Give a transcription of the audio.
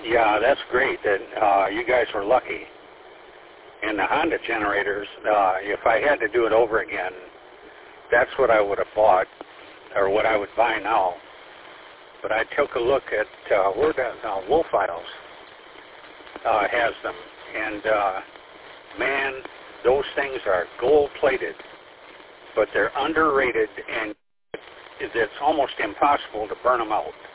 Yeah, that's great that you guys were lucky. And the Honda generators, if I had to do it over again, that's what I would have bought, or what I would buy now. But I took a look at where the Wolf Isles has them, and man, those things are gold-plated, but they're underrated, and it's almost impossible to burn them out.